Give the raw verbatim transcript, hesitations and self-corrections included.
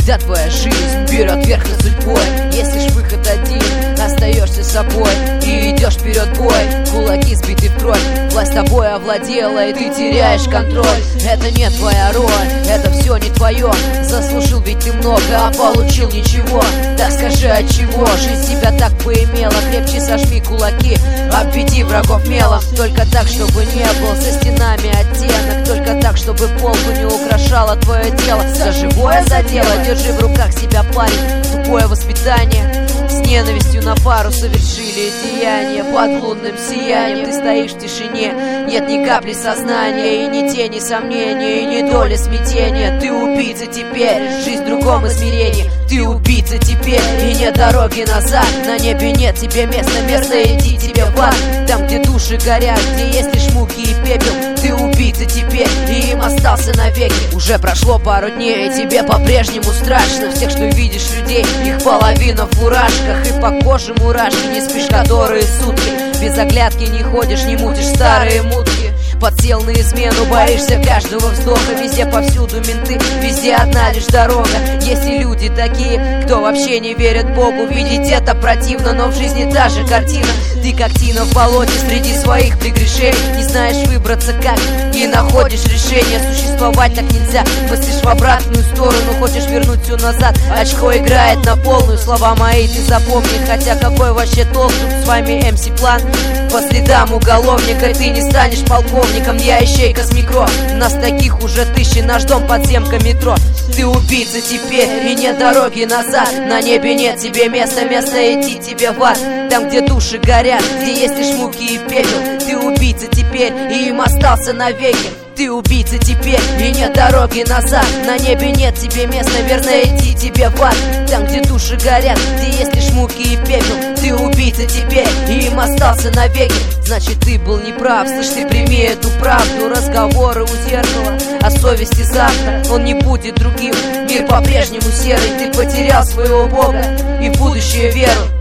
когда твоя жизнь берет верх над судьбой. Если ж выход один, остаешься собой и идешь вперед бой. Кулаки сбиты в кровь, власть тобой овладела, и ты теряешь контроль. Это не твоя роль, это все не твое. Заслужил ведь ты много, а получил ничего. Так скажи, от чего жизнь тебя так поимела? Крепче сожми кулаки, обведи врагов мелом. Только так, чтобы не был за стенами оттенок. Только так, чтобы полку не украшало твое тело. За живое задело, держи в руках себя, парень. Тупое воспитание с ненавистью на пару совершили деяния. Под лунным сиянием ты стоишь в тишине. Нет ни капли сознания, и ни тени сомнения, и ни доли смятения. Ты убийца теперь, жизнь в другом измерении. Ты убийца теперь, и нет дороги назад. На небе нет тебе места, место иди тебе в ад. Там, где души горят, где есть лишь муки и пепел. Ты убийца теперь, и им остался навеки. Уже прошло пару дней, и тебе по-прежнему страшно. Всех, что видишь людей, их половина в фуражках. И по коже мурашки, не спишь которые сутки. Без оглядки не ходишь, не мутишь старые мутки. Подсел на измену, боишься каждого вздоха. Везде повсюду менты, везде одна лишь дорога. Есть и люди такие, кто вообще не верит Богу. Видеть это противно, но в жизни та же картина. Ты как тина в болоте среди своих прегрешений. Не знаешь выбраться как, и находишь решение. Существовать так нельзя, мыслишь в обратную сторону. Хочешь вернуть все назад, очко играет на полную. Слова мои ты запомни, хотя какой вообще толк? Тут с вами эм си План, по следам уголовника. Ты не станешь полковником, я ищейка с микро. Нас таких уже тысячи, наш дом подземка метро. Ты убийца теперь, и нет дороги назад. На небе нет тебе места, место идти тебе в ад. Там, где души горят, где есть лишь муки и пепел. Ты убийца теперь, и им остался навеки. Ты убийца теперь, и нет дороги назад. На небе нет тебе места, верно идти тебе в ад. Там, где души горят, где есть лишь муки и пепел. Ты убийца теперь, и им остался навеки. Значит, ты был неправ, слышь, ты прими эту правду. Разговоры у зеркала о совести завтра, он не будет другим. Мир по-прежнему серый, ты потерял своего Бога и в будущее веру.